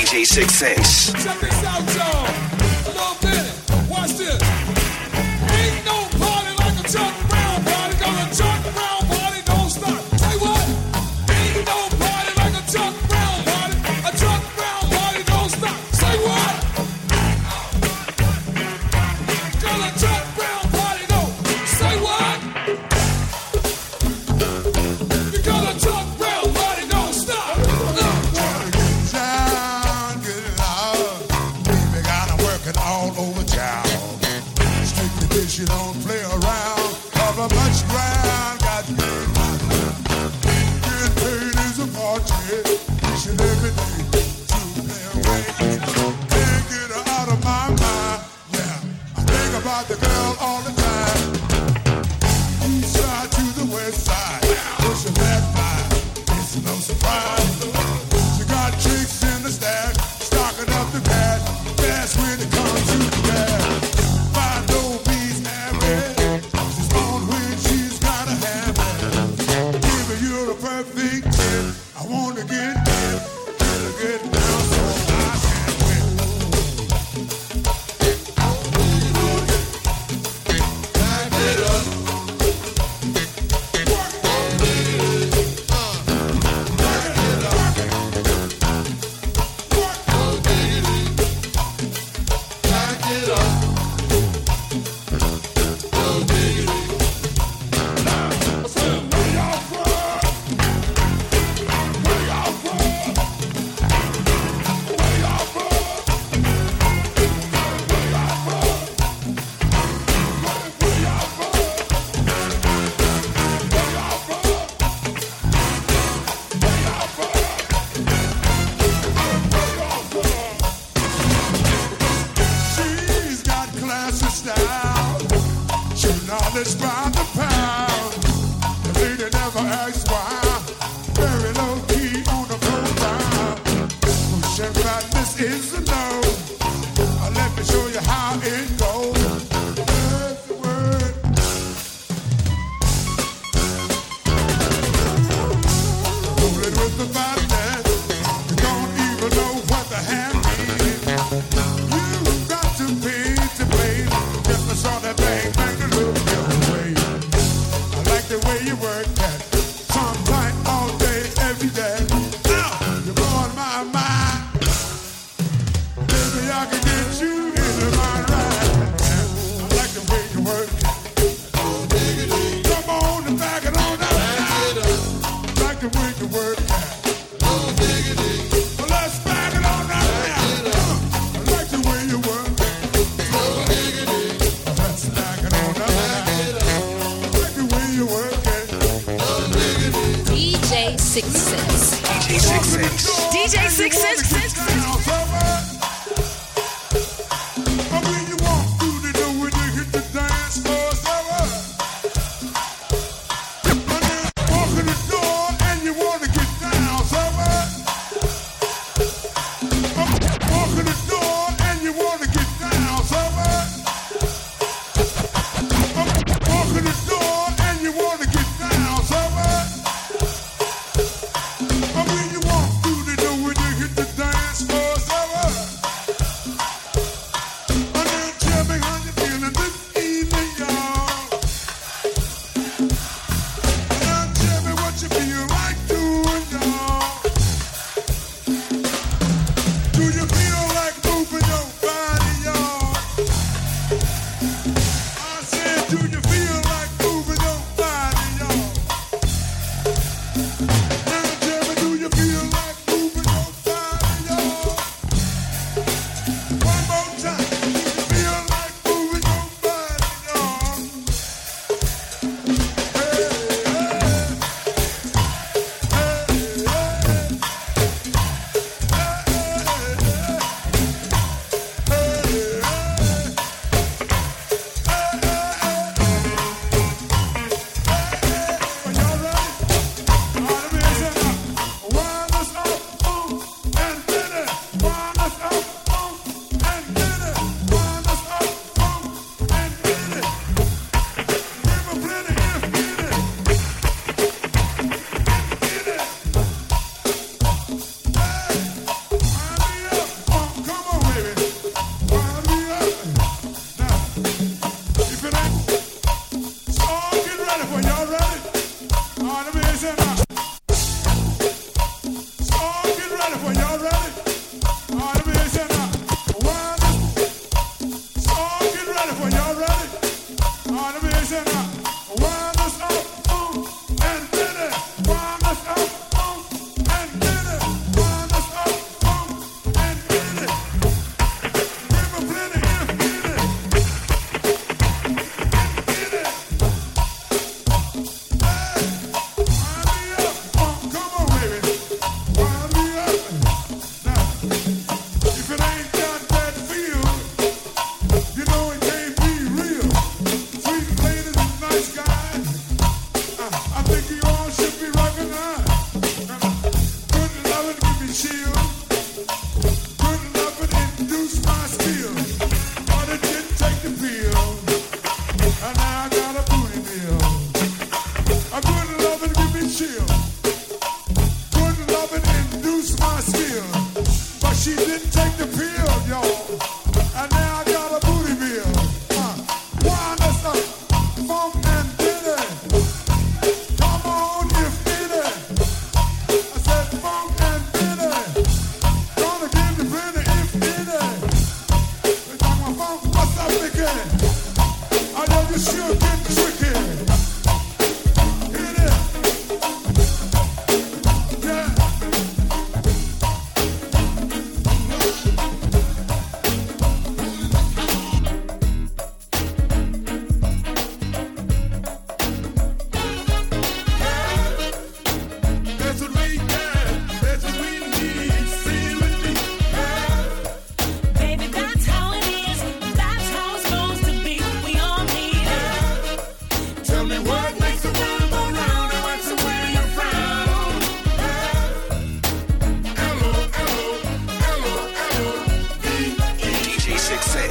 DJ Success. Check this out, y'all. A little minute. Watch this. Ain't no party like a Chuck Brown party. Cause a Chuck Brown party don't stop. Say what? Ain't no party like a Chuck Brown party. A Chuck Brown party don't stop. Say what? Cause a Chuck Brown party don't. Say what? Because a Chuck Brown party don't stop. All over town. Straight to this, you don't play around. Cover much ground. Got good. Getting paid is a party. Each and every day to play away. Can't get her out of my mind. Yeah, I think about the girl all the time. East side to the west side. Pushing that line. It's no surprise. She got chicks in the stack. Stocking up the cash. Fast when it comes to the gas. Find no bees married. She's on when she's got a habit. Give her you a perfect tip. I want to get in. Get down so I can win. Back it up. Knowledge by the pound. The lady never asks why. Very low key on the profile. Pushing fatness is a no. Let me show you how it goes. Word to word. Rolling with the fatness. You don't even know what the hand means. You got to pay to play. Just I saw that bang bang to look your way. I like the way you work that. Sometime all day, every day. You're blowing my mind. Maybe I can get you into my ride. I like the way you work it. Come on and back it on up. I like the way you work that. Well, let's back it on up now. I like the way you work it. Let's back it on up now. I like the way you work it. DJ Success. DJ Success. DJ Success. But when you walk through the door when you hit the dance floor, so when you walk in the door and you want to get down, so walk in the door and you want to get down, so walk in the door and you want to get down, so but when you walk through the door when you hit the dance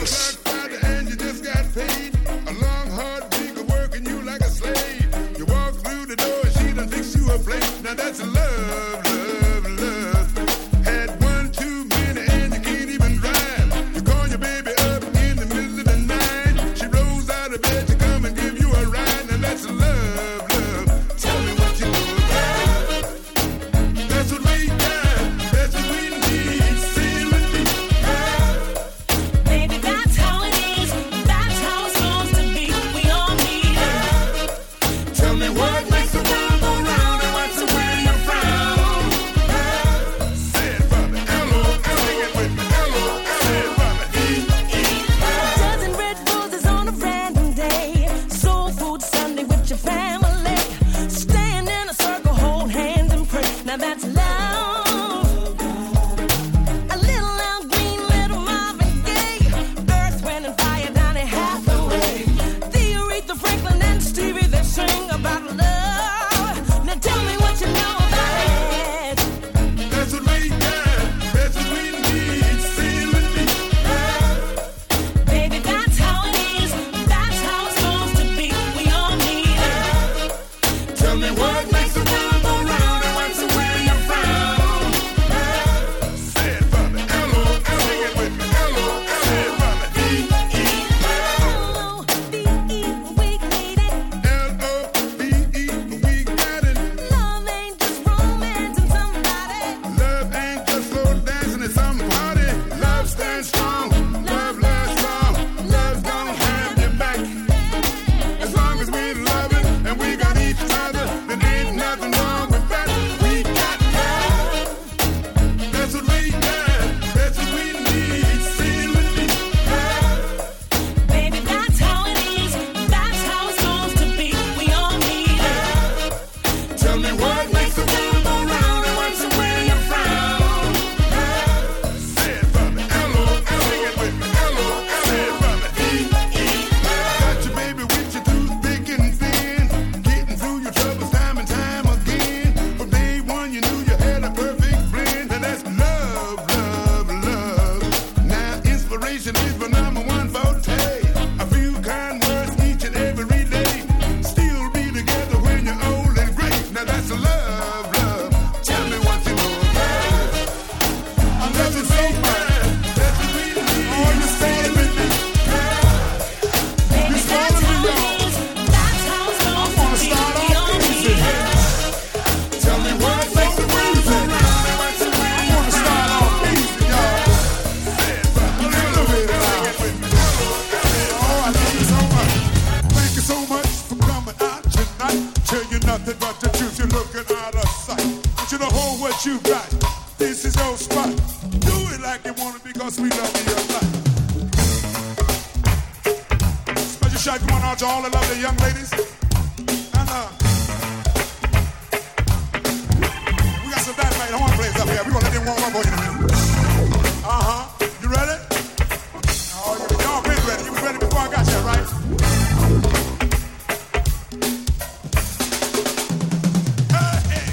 6. And you just got paid. A long, hard week of working you like a slave. You walk through the door and she done fix you a plate. Now that's love, love, love. Had one too many and you can't even drive. You call your baby up in the middle of the night. She rolls out of bed to come and give you a ride. Now that's love, love. Tell me what you know about. That's what we got. That's what we need. Say it with me. Baby, that's how it is. That's how it's supposed to be. We all need it. Tell me what makes the world go round and what's the way you frown. Say it for me. L-O-L. Sing it with me. L-O-L. Say it for me. D-E. Dozen red roses on a random day. Soul food Sunday with your family. Stand in a circle, hold hands and pray. Now that's love. A little Al Green, little Marvin Gaye. Earth, Wind and Fire, Donny Hathaway. The Aretha Franklin and Stevie, they sing about love. Now tell me what you know about it. That's what we got. That's what we need. Say it with me. Baby, that's how it is. That's how it's supposed to be. We all need it. Tell me what makes the world go round and what's the way you frown. Say it for me. L-O-L. Sing it with me. L-O-L. Say it for me. D-E. L-O-V-E, we need it. L-O-V-E. We got it. Love ain't just romance and somebody. Love ain't just slow dancing at some party. Love stands strong. Love lasts long. Love's gonna have your back. As long as we love it and we got each other, then ain't nothing wrong with that. We got love. That's what we got. That's what we need. Say it with me. Baby, that's how it is. That's how it's supposed to be. We all need it. Tell me what makes the world go round and what's the way you frown. Say it for me. L-O-L. Sing it with me. L-O-L. Say it for me. D-E. Got your baby with your tooth thick and thin. Getting through your troubles time and time again. From day one you knew you had a perfect blend. And that's love, love, love. Now inspiration is my number one forte. A few kind words each and every day. Still be together when you're old and gray. Now that's love, love. Tell me what you know about it. That's what so bad. That's what we need. Oh, you stand with me. Baby, You that's started me, how y'all. it is. That's how it's supposed to be. start We off all easy. need it. Tell me what makes the world go round and what's the way you wanna start off easy, y'all. Say it for me. A little bit loud. Oh, I love you so much. Thank you so much for coming out tonight. Tell you nothing but the truth. You're looking out of sight. Want you to hold what you got. This is your spot. Do it like you want it because we love you a lot. Special shout going out to all the lovely young ladies. And we got some dynamite horn players up here. We're gonna let them warm up on you in a minute. You ready? Oh, y'all been ready. You was ready before I got you, right? Hey.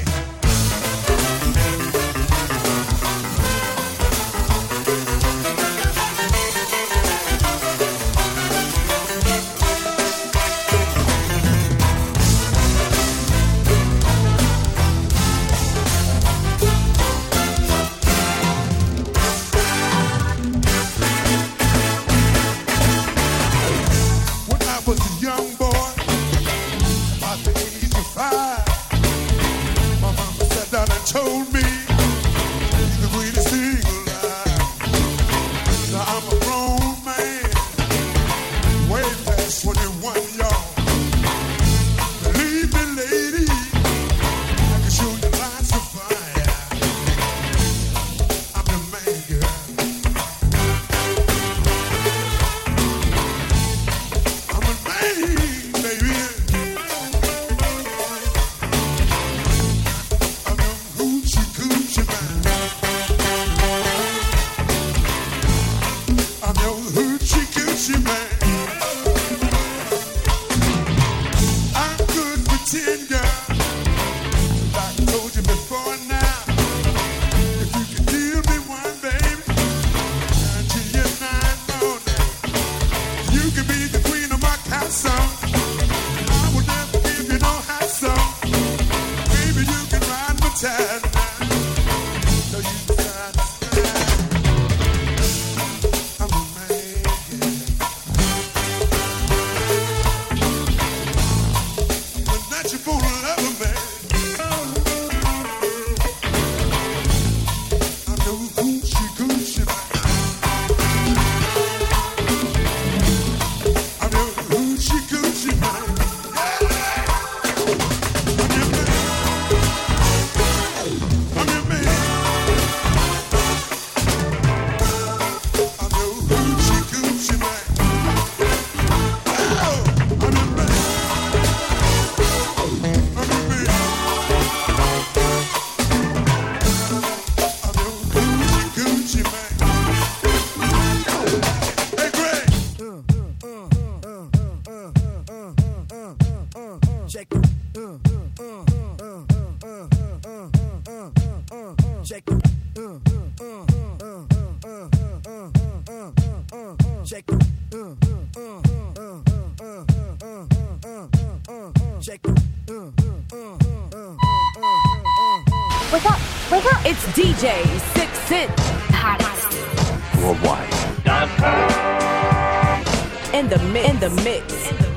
Check it. Check it. Wake up! Wake up! It's DJ 6 Cent. Hottest. Worldwide. In the mix. In the mix.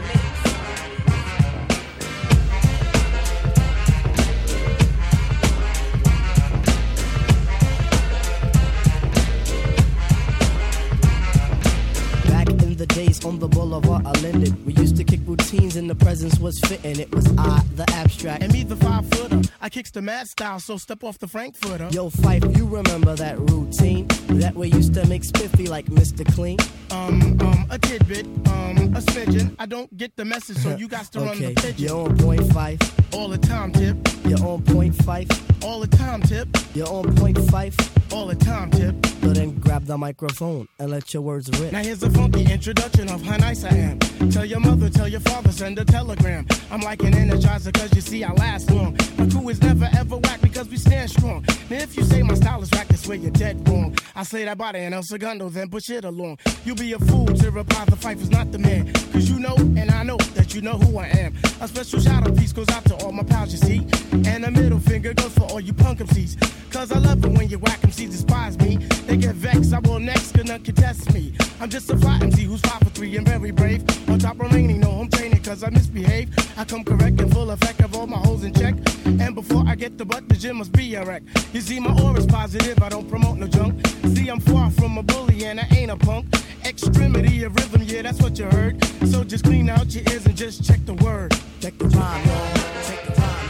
The days on the boulevard I lended. We used to kick routines and the presence was fitting. It was I, the abstract, and me, the 5-footer. I kicks the mad style, so step off the Frankfurter. Yo, Fife, you remember that routine that we used to make spiffy like Mr. Clean? A tidbit, a smidgen. I don't get the message, so you got to run the pigeon. You're on point, Fife. All the time, Tip. You're on point, Fife. All the time, Tip. You're on point, Fife. All the time, Tip. So then grab the microphone and let your words rip. Now here's a funky introduction of how nice I am. Tell your mother, tell your father, send a telegram. I'm like an energizer cause you see I last long. My crew is never ever whack because we stand strong. Now if you say my style is whack, that's where you're dead wrong. I say that body and El Segundo, then push it along. You'll be a fool to reply the Fife is not the man. Cause you know and I know that you know who I am. A special shout out piece goes out to all my pals you see. And a middle finger goes for all you punk MCs. Cause I love it when you whack MCs despise me. They get vexed, I will next, cause none contest me. I'm just a fly MC who's 5 for 3 and very brave. On top remaining, no home training cause I misbehave. I come correct and full effect of all my hoes in check. And before I get the butt, the gym must be a wreck. You see my aura's positive, I don't promote no junk. See I'm far from a bully and I ain't a punk. Extremity of rhythm, yeah that's what you heard. So just clean out your ears and just check the word. Check the rhyme, y'all. Check the rhyme.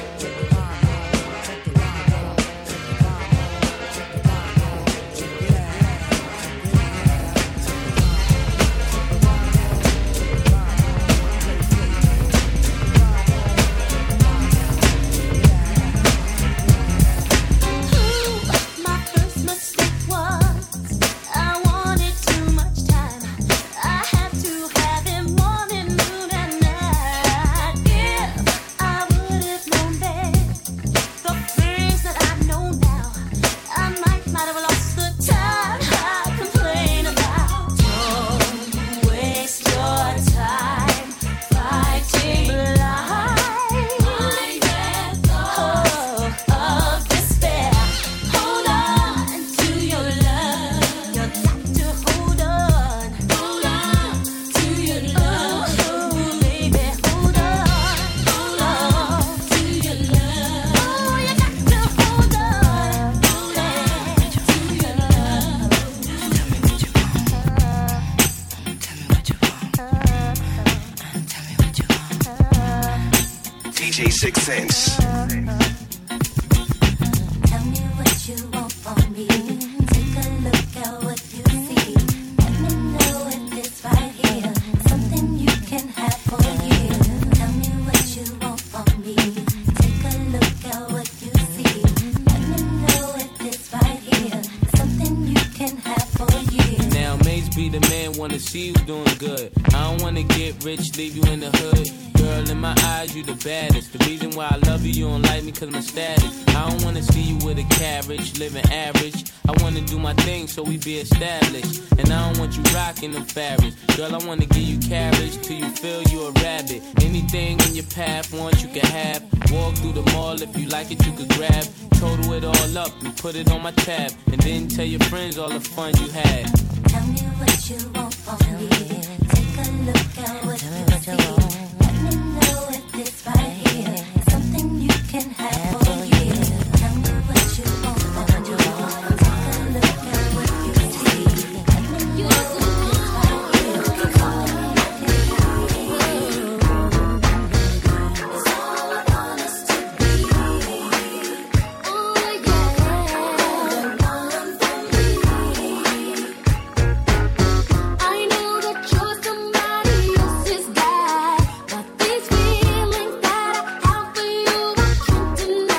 DJ 6 Cents. Tell me what you want from me. Take a look at what you see. Let me know if it's right here. Something you can have for years. Tell me what you want from me. Take a look at what you see. Let me know if it's right here. Something you can have for years. Now Mace be the man, wanna see you doing good. I don't wanna get rich, leave you in the hood. Girl, in my eyes, you the baddest. The reason why I love you, you don't like me cause my status. I don't wanna see you with a carriage, living average. I wanna do my thing so we be established. And I don't want you rocking them fabrics. Girl, I wanna give you carriage till you feel you a rabbit. Anything in your path, want you can have. Walk through the mall, if you like it, you could grab. Total it all up and put it on my tab. And then tell your friends all the fun you had. Tell me what you want from me. Take a look at what you see. Let me know if it's right here. Something you can have for years. Tell me what you want from me. Take a look at what you see. Let me know if it's right here. Something you can have for years. It's all I want us to be. Oh yeah. I know that you're somebody else's guy, but these feelings that I have for you, I can't deny.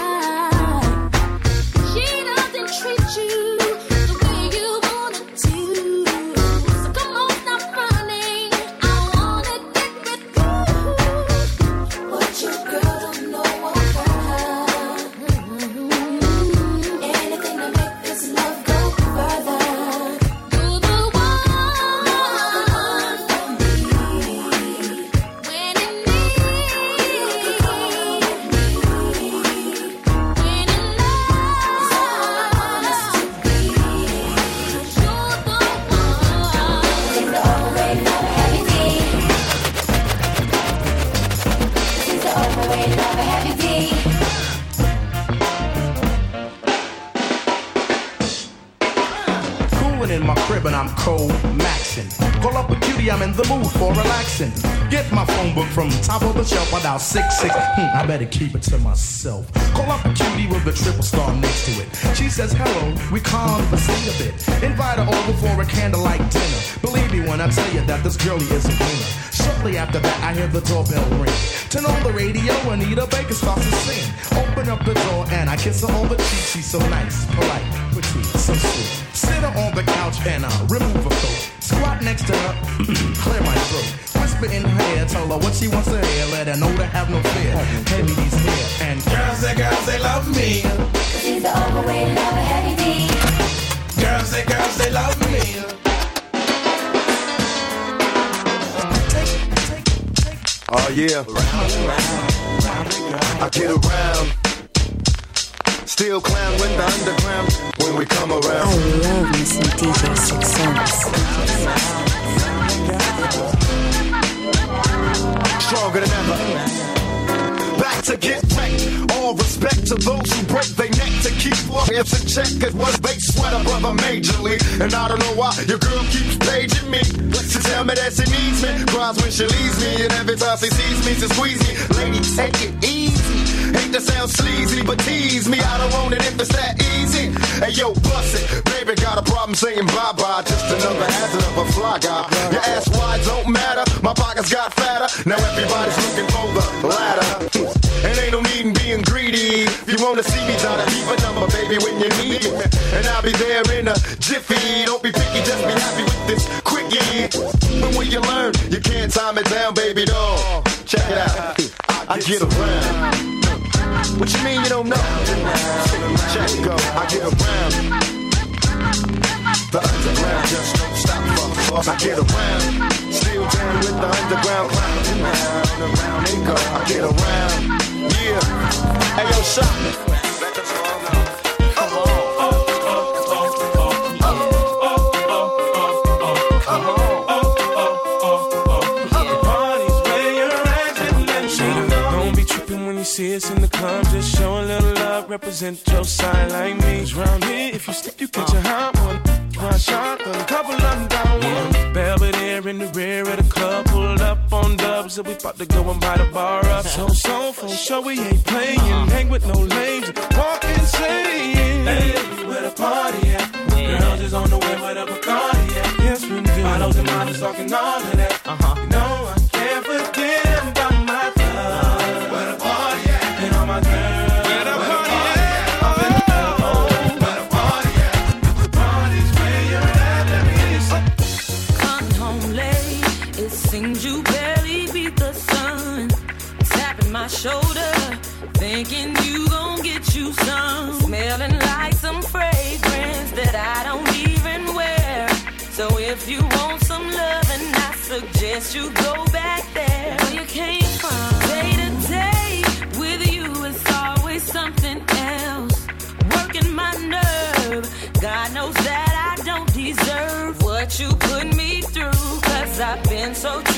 chillin' in my crib and I'm cold maxin'. Call up a cutie, I'm in the mood for relaxing. Get my phone book from top of the shelf, I dial 66. I better keep it to myself. Call up a cutie with a triple star next to it. She says hello, we conversate a bit. Invite her over for a candlelight dinner. Believe me when I tell you that this girlie is a winner. Shortly after that, I hear the doorbell ring. Turn on the radio, Anita Baker starts to sing. Open up the door and I kiss her on the cheek. She's so nice, polite, petite, so sweet. Sit her on the couch and remove her coat. Squat next to her, clear my throat. Whisper in her ear, tell her what she wants to hear. Let her know to have no fear. Hand me these hair and girls, they love me. Cause he's the overweight, lover, heavy D. Girls, they love me. Oh yeah, I get around. Still clown with the underground when we come around. I love me some DJ 6 Cents. Stronger than ever. Back to get wrecked. All respect to those who break their neck to keep warriors in check. Cause what they sweat a brother majorly. And I don't know why your girl keeps paging me. She tell me that she needs me. Cries when she leaves me. And every time she sees me, she squeeze me. Lady, take it easy. Hate to sound sleazy, but tease me. I don't want it if it's that easy. Hey yo, bust it. Baby got a problem saying bye-bye. Just another hazard of a fly guy. Your ass wide don't matter. My pockets got fatter. Now everybody's looking for the ladder. And ain't no need in being greedy. If you wanna see me, try to leave a number, baby, when you need me. And I'll be there in a jiffy. Don't be picky, just be happy with this quickie. But when you learn, you can't time it down, baby doll. Check it out. I get around. What you mean you don't know? Check it go. I get around. The underground just don't stop. I get around. Still down with the underground clown. Around and go. I get around. Yeah. Hey yo, shot. Let us all know. See us in the club, just show a little love, represent your side like me. Cause round here, if you slip, you catch a hot one. One shot, a couple of them down one. Belvedere in the rear of the club, pulled up on dubs, so we about to go and buy the bar up. So, for sure we ain't playing, hang with no lames, walk insane. Hey, where the party at? Girls is on the way with a Bacardi at. Yes, we do. Bottles and models talking all of that. You know I can't forget about my love. Shoulder, thinking you gon' get you some, smelling like some fragrance that I don't even wear. So if you want some loving, I suggest you go back there where you came from. Day to day with you is always something else, working my nerve. God knows that I don't deserve what you put me through, cause I've been so